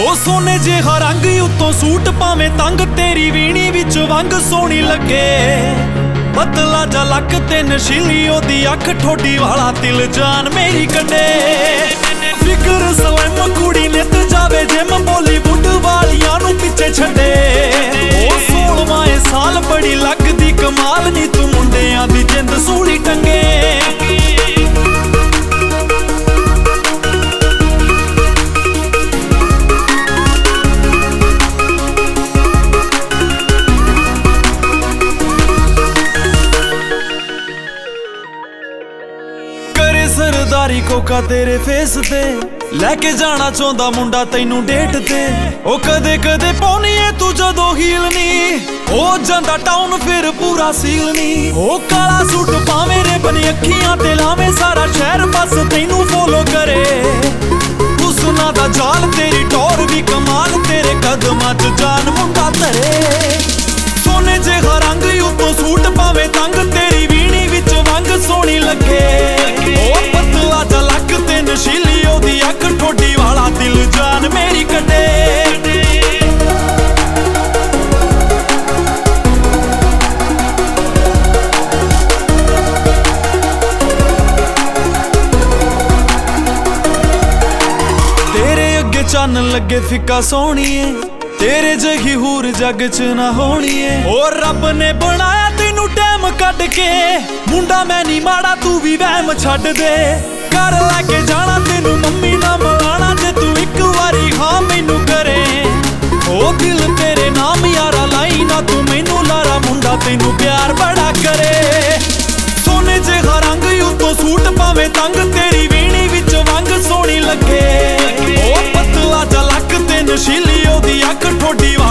ਉਹ ਸੋਨੇ ਜਿਹਾ ਰੰਗ ਉੱਤੋਂ ਸੂਟ ਪਾਵੇਂ ਤੰਗ, ਤੇਰੀ ਵੀਣੀ ਵਿੱਚ ਵੰਗ ਸੋਹਣੀ ਲੱਗੇ। ਪਤਲਾ ਜਾ ਲੱਕ ਤੇ ਨਸ਼ੀਲੀ ਉਹਦੀ ਅੱਖ, ਠੋਡੀ ਵਾਲਾ ਤਿਲ ਜਾਨ ਮੇਰੀ ਕੱਢੇ। ਫਿਕਰ ਸਲਮ ਕੁੜੀ ਨਿੱਤ ਜਾਵੇ ਜਿਮ, ਬਾਲੀਵੁੱਡ ਵਾਲੀਆਂ ਨੂੰ ਪਿੱਛੇ ਛੱਡੇ। ਉਹ 16ਵਾਂ ਸਾਲ ਬੜੀ ਲੱਗਦੀ ਕਮਾਲ ਨੀ, ਤੂੰ ਮੁੰਡਿਆਂ ਦੀ ਜਿੰਦ ਸੂਲੀ ਟੰਗੇ। ਸਰਦਾਰੀ ਕੋਕਾ ਤੇਰੇ ਫੇਸ ਤੇ ਲੈ ਕੇ ਜਾਣਾ ਚਾਹੁੰਦਾ ਮੁੰਡਾ ਤੈਨੂੰ ਡੇਟ ਤੇ। ਉਹ ਕਦੇ ਕਦੇ ਪਾਉਣੀ ਏ ਤੂੰ ਜਦੋਂ ਹੀਲ ਨੀ, ਹੋ ਜਾਂਦਾ ਟਾਊਨ ਫਿਰ ਪੂਰਾ ਸੀਲ ਨੀ। ਉਹ ਕਾਲਾ ਸੂਟ ਪਾਵੇਂ ਰਿਬਨ ਅੱਖੀਆਂ ਤੇ ਲਾਵੇਂ, ਸਾਰਾ ਸ਼ਹਿਰ ਬਸ ਤੈਨੂੰ ਫੋਲੋ ਕਰੇ। ਹੁਸਨਾ ਦਾ ਜਾਲ ਤੇਰੀ ਟੌਰ ਵੀ ਕਮਾਲ, ਤੇਰੇ ਕਦਮਾਂ 'ਚ ਜਾਨ ਮੁੰਡਾ ਧਰੇ। ਸੋਨੇ ਜਿਹਾ ਰੰਗ ਉੱਤੋਂ ਸੂਟ ਪਾਵੇਂ ਤੰਗ, ਤੇਰੀ ਵੀਣੀ ਵਿੱਚ ਵੰਗ ਸੋਹਣੀ ਲੱਗੇ। ਉਹ ਪਤਲਾ ਜਾ ਲੱਕ ਤੇ ਨਸ਼ੀਲੀ ਉਹਦੀ ਅੱਖ, ਠੋਡੀ ਵਾਲਾ ਦਿਲ ਜਾਨ ਮੇਰੀ ਕੱਢੇ। ਤੇਰੇ ਅੱਗੇ ਚੰਨ ਲੱਗੇ ਫਿੱਕਾ ਸੋਹਣੀਏ, ਤੇਰੇ ਜਿਹੀ ਹੂਰ ਜੱਗ 'ਚ ਨਾ ਹੋਣੀ ਏ। ਉਹ ਰੱਬ ਨੇ ਬਣਾਇਆ ਤੈਨੂੰ ਟਾਈਮ ਕੱਢ ਕੇ, ਮੁੰਡਾ ਮੈਂ ਨੀ ਮਾੜਾ ਤੂੰ ਵੀ ਵਹਿਮ ਛੱਡ ਦੇ। ਕਰ ਲੈ ਕੇ ਜਾਣਾ ਤੈਨੂੰ ਮੰਮੀ ਨਾਲ ਮਿਲਾਣਾ, ਜੇ ਤੂੰ ਇੱਕ ਵਾਰੀ ਹਾਂ ਮੈਨੂੰ ਕਰੇ। ਉਹ ਦਿਲ ਤੇਰੇ ਨਾਮ ਯਾਰਾ ਲਾਈ ਨਾ ਤੂੰ ਮੈਨੂੰ ਲਾਰਾ, ਮੁੰਡਾ ਤੈਨੂੰ ਪਿਆਰ ਬੜਾ ਕਰੇ। ਸੋਨੇ ਜਿਹਾ ਰੰਗ ਉੱਤੋਂ ਸੂਟ ਪਾਵੇਂ ਤੰਗ, ਤੇਰੀ ਵੀਣੀ ਵਿੱਚ ਵੰਗ ਸੋਹਣੀ ਲੱਗੇ। ਉਹ ਪਤਲਾ ਜਾ ਲੱਕ ਤੇ ਨਸ਼ੀਲੀ ਉਹਦੀ ਅੱਖ, ਠੋਡੀ